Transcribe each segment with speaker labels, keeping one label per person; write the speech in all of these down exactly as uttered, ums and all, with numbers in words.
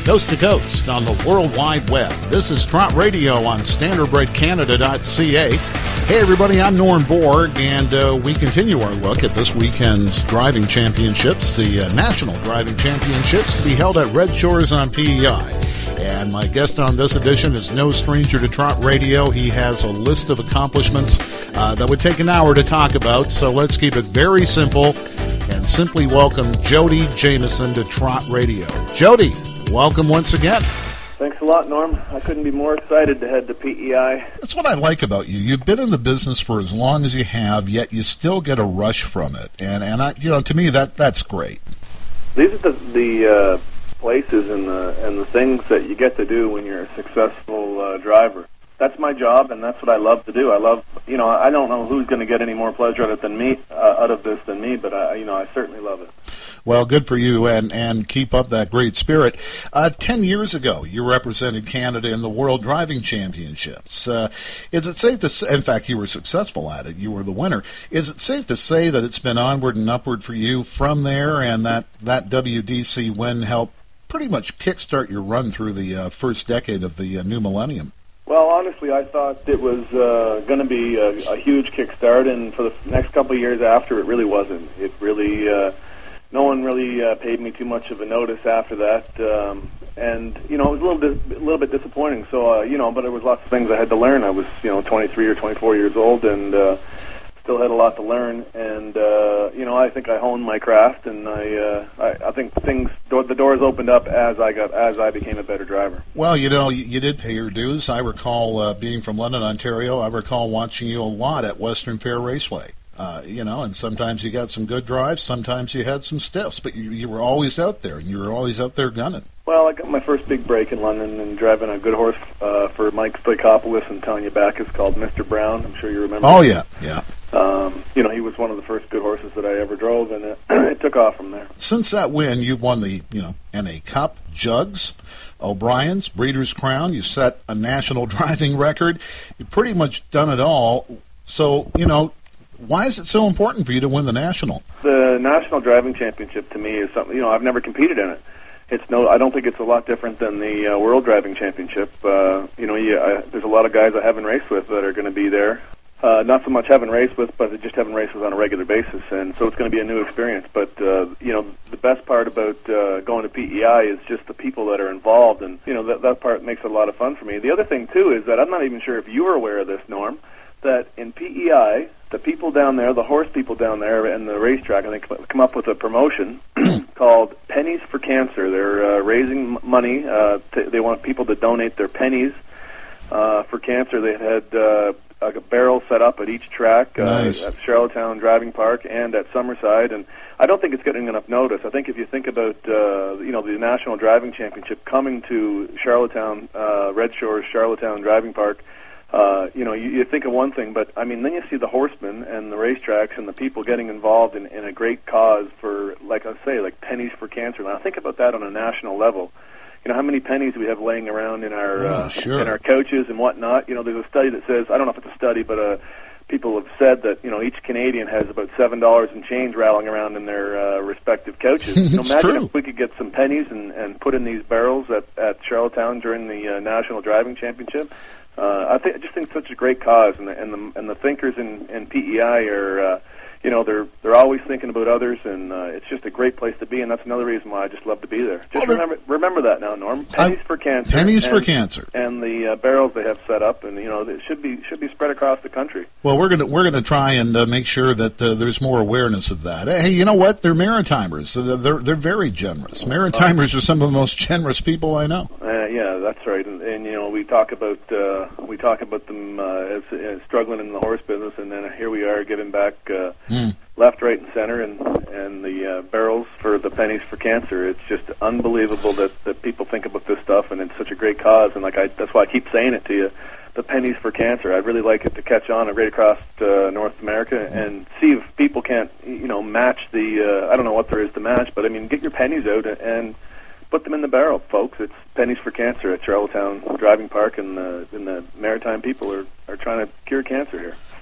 Speaker 1: coast to coast on the World Wide Web. This is Trot Radio on standard bread canada dot c a. Hey everybody, I'm Norm Borg, and uh, we continue our look at this weekend's driving championships, the uh, National Driving Championships, to be held at Red Shores on P E I. And my guest on this edition is no stranger to Trot Radio. He has a list of accomplishments uh, that would take an hour to talk about, so let's keep it very simple and simply welcome Jody Jamieson to Trot Radio. Jody, welcome once again.
Speaker 2: Thanks a lot, Norm. I couldn't be more excited to head to P E I.
Speaker 1: That's what I like about you. You've been in the business for as long as you have, yet you still get a rush from it. And, and I, you know, to me, that that's great.
Speaker 2: These are the, the uh, places and the, and the things that you get to do when you're a successful uh, driver. That's my job, and that's what I love to do. I love, you know, I don't know who's going to get any more pleasure out of it than me, uh, out of this than me, but I, you know, I certainly love it.
Speaker 1: Well, good for you, and, and keep up that great spirit. Uh, ten years ago, you represented Canada in the World Driving Championships. Uh, is it safe to say, in fact, you were successful at it, you were the winner. Is it safe to say that it's been onward and upward for you from there, and that, that W D C win helped pretty much kickstart your run through the uh, first decade of the uh, new millennium?
Speaker 2: Well, honestly, I thought it was uh, going to be a, a huge kickstart, and for the next couple of years after, it really wasn't. It really... Uh, No one really uh, paid me too much of a notice after that, um, and you know it was a little, dis- a little bit disappointing. So uh, you know, but there was lots of things I had to learn. I was you know twenty-three or twenty-four years old, and uh, still had a lot to learn. And uh, you know, I think I honed my craft, and I, uh, I, I think things the doors opened up as I got as I became a better driver.
Speaker 1: Well, you know, you, you did pay your dues. I recall uh, being from London, Ontario. I recall watching you a lot at Western Fair Raceway. Uh, you know, and sometimes you got some good drives, sometimes you had some stiffs, but you, you were always out there, and you were always out there gunning.
Speaker 2: Well, I got my first big break in London and driving a good horse uh, for Mike Stoikopoulos and Tanya Backus called Mister Brown. I'm sure you remember.
Speaker 1: Oh, yeah, yeah.
Speaker 2: Um, you know, he was one of the first good horses that I ever drove, and it, it took off from there.
Speaker 1: Since that win, you've won the, you know, N A Cup, Jugs, O'Brien's, Breeders' Crown. You set a national driving record. You've pretty much done it all. So, you know, why is it so important for you to win the national?
Speaker 2: The National Driving Championship to me is something, you know, I've never competed in it. It's no, I don't think it's a lot different than the uh, World Driving Championship. Uh, you know, yeah, I, there's a lot of guys I haven't raced with that are going to be there. Uh, not so much haven't raced with, but just haven't raced with on a regular basis, and so it's going to be a new experience. But, uh, you know, the best part about uh, going to P E I is just the people that are involved, and, you know, that, that part makes it a lot of fun for me. The other thing, too, is that I'm not even sure if you were aware of this, Norm, that in P E I, the people down there, the horse people down there and the racetrack, and they come up with a promotion called Pennies for Cancer. They're uh, raising money. Uh, t- they want people to donate their pennies uh, for cancer. They had uh, a barrel set up at each track, uh,
Speaker 1: nice.
Speaker 2: At Charlottetown Driving Park and at Summerside, and I don't think it's getting enough notice. I think if you think about uh, you know the National Driving Championship coming to Charlottetown, uh, Red Shores, Charlottetown Driving Park, Uh, you know, you, you think of one thing, but, I mean, then you see the horsemen and the racetracks and the people getting involved in, in a great cause for, like I say, like Pennies for Cancer. Now, think about that on a national level. You know, how many pennies we have laying around in our
Speaker 1: yeah,
Speaker 2: uh,
Speaker 1: sure.
Speaker 2: in our couches and whatnot. You know, there's a study that says, I don't know if it's a study, but uh, people have said that, you know, each Canadian has about seven dollars in change rattling around in their uh, respective couches. You know,
Speaker 1: It's
Speaker 2: imagine
Speaker 1: true.
Speaker 2: if we could get some pennies and, and put in these barrels at, at Charlottetown during the uh, National Driving Championship. Uh, I think I just think it's such a great cause, and the and the, and the thinkers in, in P E I are, uh, you know, they're they're always thinking about others, and uh, it's just a great place to be, and that's another reason why I just love to be there. Just
Speaker 1: well,
Speaker 2: remember remember that now, Norm. Pennies
Speaker 1: I,
Speaker 2: for Cancer.
Speaker 1: Pennies
Speaker 2: and,
Speaker 1: for Cancer.
Speaker 2: And the uh, barrels they have set up, and you know, it should be should be spread across the country.
Speaker 1: Well, we're gonna we're gonna try and uh, make sure that uh, there's more awareness of that. Hey, you know what? They're Maritimers. So they're they're very generous. Maritimers are some of the most generous people I know.
Speaker 2: Uh, yeah, that's right. And, and you know, we talk about uh, we talk about them uh, as, as struggling in the horse business, and then here we are giving back uh,
Speaker 1: mm.
Speaker 2: left, right, and center, and and the uh, barrels for the Pennies for Cancer. It's just unbelievable that, that people think about this stuff, and it's such a great cause. And like I, that's why I keep saying it to you. The Pennies for Cancer. I'd really like it to catch on right across uh, North America and see if people can't, you know, match the. Uh, I don't know what there is to match, but I mean, get your pennies out and put them in the barrel, folks. It's Pennies for Cancer at Charlottetown Driving Park, and the, and the maritime people are, are trying to cure cancer here.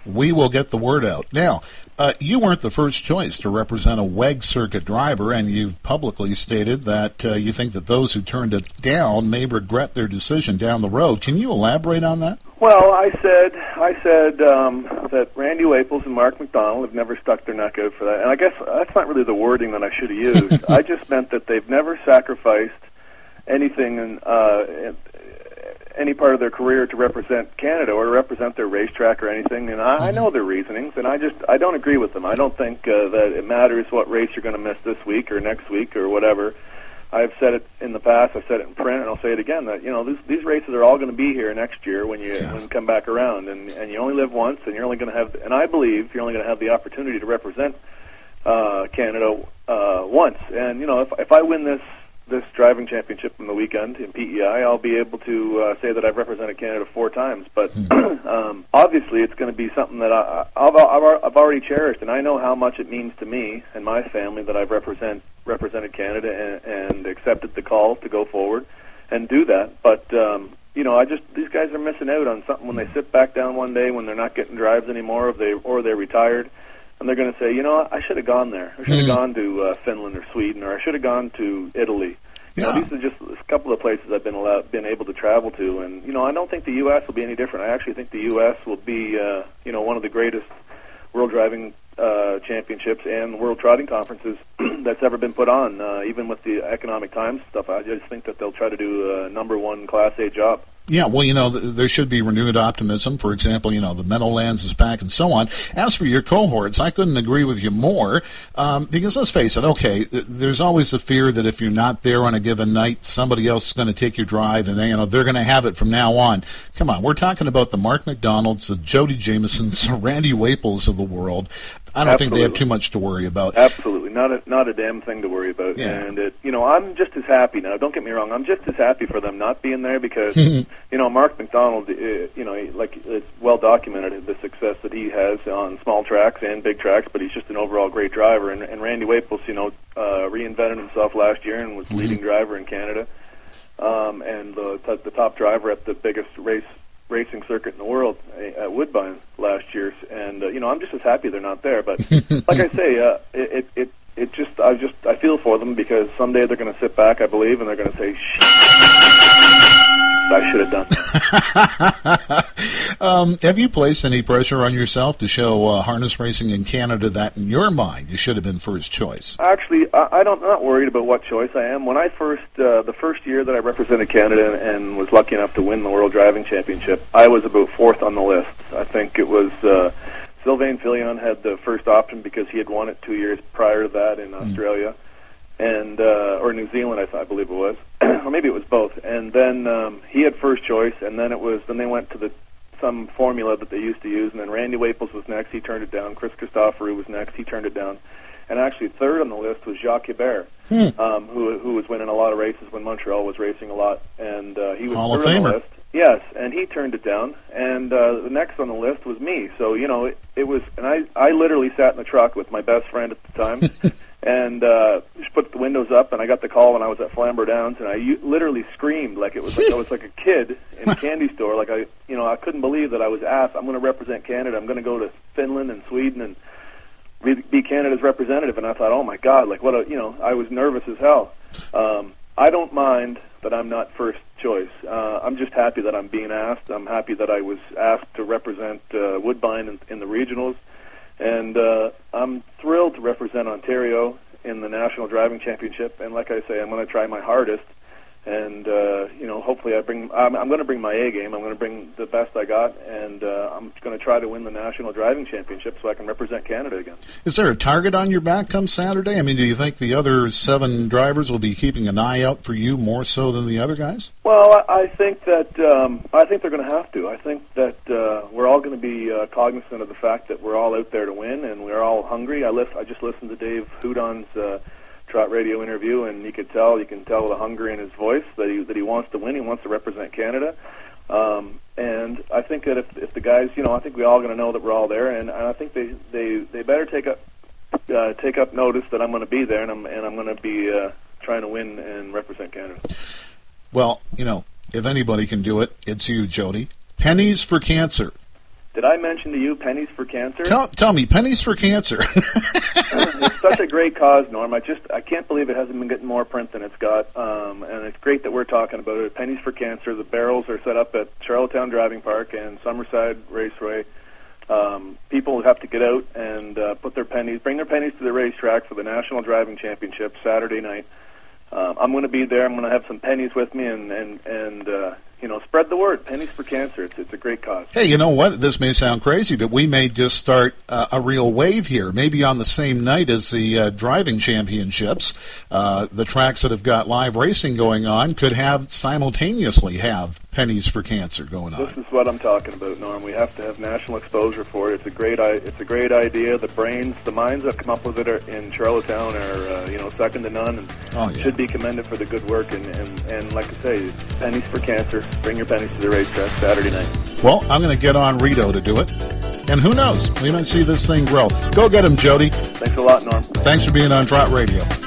Speaker 1: we will get the word out. Now, uh, you weren't the first choice to represent a W E G circuit driver, and you've publicly stated that uh, you think that those who turned it down may regret their decision down the road. Can you elaborate on that?
Speaker 2: Well, I said I said um, that Randy Waples and Mark McDonald have never stuck their neck out for that. And I guess that's not really the wording that I should have used. I just meant that they've never sacrificed anything in, uh, in any part of their career to represent Canada or to represent their racetrack or anything. And I, I know their reasonings, and I just I don't agree with them. I don't think uh, that it matters what race you're going to miss this week or next week or whatever. I've said it in the past, I've said it in print, and I'll say it again, that, you know, these, these races are all going to be here next year when you, yeah. when you come back around, and, and you only live once, and you're only going to have, and I believe you're only going to have the opportunity to represent uh, Canada uh, once. And, you know, if, if I win this this driving championship on the weekend in P E I, I'll be able to uh, say that I've represented Canada four times. But um, obviously it's going to be something that I, I've, I've already cherished, and I know how much it means to me and my family that I've represent, represented Canada and, and accepted the call to go forward and do that. But, um, you know, I just these guys are missing out on something when they sit back down one day when they're not getting drives anymore or, they, or they're retired. And they're going to say, you know, I should have gone there. I should have mm. gone to uh, Finland or Sweden, or I should have gone to Italy. Yeah. You know, these are just a couple of places I've been allowed, been able to travel to. And, you know, I don't think the U S will be any different. I actually think the U S will be, uh, you know, one of the greatest world driving uh, championships and world trotting conferences that's ever been put on, uh, even with the economic times stuff. I just think that they'll try to do a number one Class A job.
Speaker 1: Yeah, well, you know, th- there should be renewed optimism. For example, you know, the Meadowlands is back and so on. As for your cohorts, I couldn't agree with you more um, because let's face it, okay, th- there's always a fear that if you're not there on a given night, somebody else is going to take your drive and they, you know, they're going to have it from now on. Come on, we're talking about the Mark McDonalds, the Jody Jamesons, Randy Waples of the world. I don't Absolutely. think they have too much to worry about.
Speaker 2: Absolutely, not a not a damn thing to worry about. Yeah. And it, you know, I'm just as happy now. Don't get me wrong. I'm just as happy for them not being there because you know, Mark McDonald, uh, you know, like it's well documented the success that he has on small tracks and big tracks. But he's just an overall great driver. And, and Randy Waples, you know, uh, reinvented himself last year and was mm-hmm. leading driver in Canada, um, and the, t- the top driver at the biggest race. racing circuit in the world at Woodbine last year, and uh, you know, I'm just as happy they're not there. But like I say, uh, it it it just I just I feel for them because someday they're going to sit back, I believe, and they're going to say, "Shit, I should have done that."
Speaker 1: um, have you placed any pressure on yourself to show uh, harness racing in Canada that, in your mind, you should have been first choice?
Speaker 2: Actually, I, I don't, I'm not worried about what choice I am. When I first, uh, the first year that I represented Canada and, and was lucky enough to win the World Driving Championship, I was about fourth on the list. I think it was uh, Sylvain Filion had the first option because he had won it two years prior to that in mm. Australia. and uh, or New Zealand, I, th- I believe it was, or maybe it was both. And then um, he had first choice, and then it was then they went to the some formula that they used to use, and then Randy Waples was next. He turned it down. Chris Christoforou was next. He turned it down. And actually, third on the list was Jacques Hébert, hmm. um, who who was winning a lot of races when Montreal was racing a lot, and uh, he was
Speaker 1: Hall
Speaker 2: third
Speaker 1: of
Speaker 2: on the
Speaker 1: Famer.
Speaker 2: list. Yes, and he turned it down. And uh, the next on the list was me. So you know, it, it was, and I I literally sat in the truck with my best friend at the time. And uh, just put the windows up, and I got the call when I was at Flamborough Downs, and I u- literally screamed like it was like I was like a kid in a candy store. Like I, you know, I couldn't believe that I was asked. I'm going to represent Canada. I'm going to go to Finland and Sweden and re- be Canada's representative. And I thought, oh my God, like what a, you know, I was nervous as hell. Um, I don't mind that I'm not first choice. Uh, I'm just happy that I'm being asked. I'm happy that I was asked to represent uh, Woodbine in, in the regionals. And uh, I'm thrilled to represent Ontario in the National Driving Championship. And like I say, I'm going to try my hardest. And, uh, you know, hopefully I bring, I'm, I'm going to bring my A game. I'm going to bring the best I got. And uh, I'm going to try to win the National Driving Championship so I can represent Canada again.
Speaker 1: Is there a target on your back come Saturday? I mean, do you think the other seven drivers will be keeping an eye out for you more so than the other guys?
Speaker 2: Well, I, I think that, um, I think they're going to have to. I think that uh, we're all going to be uh, cognizant of the fact that we're all out there to win and we're all hungry. I, list, I just listened to Dave Houdon's uh, Trot Radio interview, and you could tell, you can tell the hunger in his voice that he that he wants to win. He wants to represent Canada, um, and I think that if if the guys, you know, I think we all going to know that we're all there, and, and I think they, they, they better take up uh, take up notice that I'm going to be there, and I'm and I'm going to be uh, trying to win and represent Canada.
Speaker 1: Well, you know, if anybody can do it, it's you, Jody. Pennies for Cancer.
Speaker 2: Did I mention to you Pennies for Cancer?
Speaker 1: Tell, tell me, Pennies for Cancer.
Speaker 2: It's such a great cause, Norm. I just I can't believe it hasn't been getting more print than it's got, um, and it's great that we're talking about it. Pennies for Cancer. The barrels are set up at Charlottetown Driving Park and Summerside Raceway. Um, people have to get out and uh, put their pennies, bring their pennies to the racetrack for the National Driving Championship Saturday night. Um, I'm going to be there. I'm going to have some pennies with me, and and and uh, you know, spread the word. Pennies for Cancer. It's it's a great cause.
Speaker 1: Hey, you know what? This may sound crazy, but we may just start uh, a real wave here. Maybe on the same night as the uh, driving championships, uh, the tracks that have got live racing going on could have simultaneously have Pennies for Cancer going on.
Speaker 2: This is what I'm talking about, Norm. We have to have national exposure for it. It's a great, it's a great idea. The brains, the minds that come up with it are, in Charlottetown are, uh, you know, second to none, and
Speaker 1: oh, yeah.
Speaker 2: should be commended for the good work. And, and, and like I say, Pennies for Cancer. Bring your pennies to the racetrack Saturday night.
Speaker 1: Well, I'm going to get on Rito to do it, and who knows? We might see this thing grow. Go get him, Jody.
Speaker 2: Thanks a lot, Norm.
Speaker 1: Thanks for being on Trot Radio.